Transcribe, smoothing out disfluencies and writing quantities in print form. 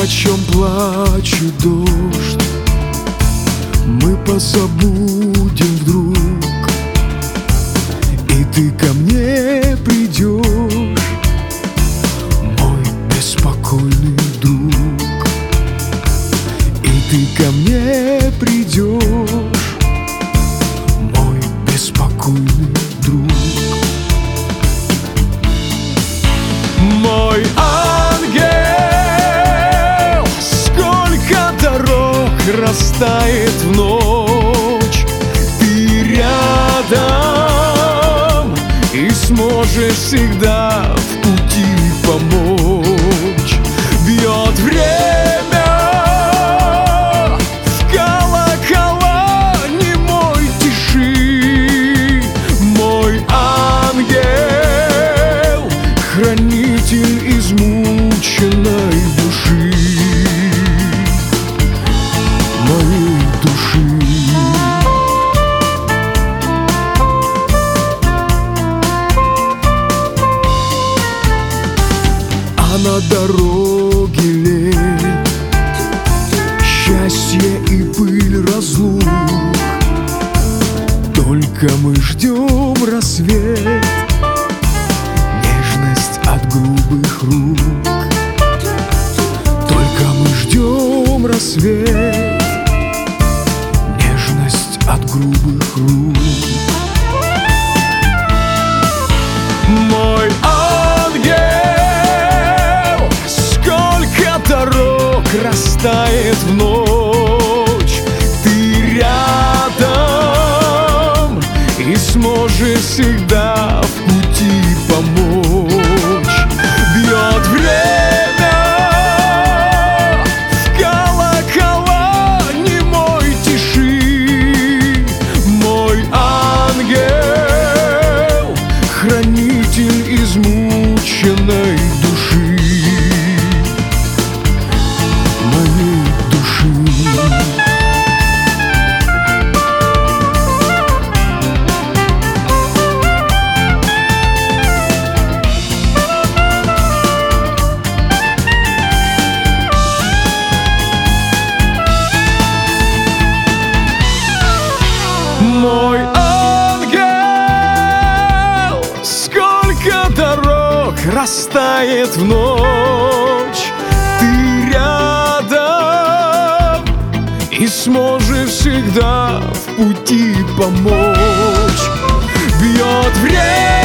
чем плачет дождь, мы позабудем вдруг, и ты ко мне придешь, мой беспокойный друг. И ты ко мне придешь, мой беспокойный друг. Мой ангел, сколько дорог растает в ночь, ты рядом и сможешь всегда в пути помочь. Бьет время, в колокола немой тиши, мой ангел, хранитель измученной души, моей души. А на дороге лет, счастье и пыль разлук, только мы ждем рассвет, нежность от грубых рук. Только мы ждем рассвет, нежность от грубых рук. Мой ангел, сколько дорог растает в ночь, ты рядом и сможешь всегда в пути помочь. Бьет время, в колокола немой тиши, мой ангел, хранитель измученной души, моей души. Мой ангел, сколько дорог растает в ночь, ты рядом и сможешь всегда в пути помочь. Бьет время,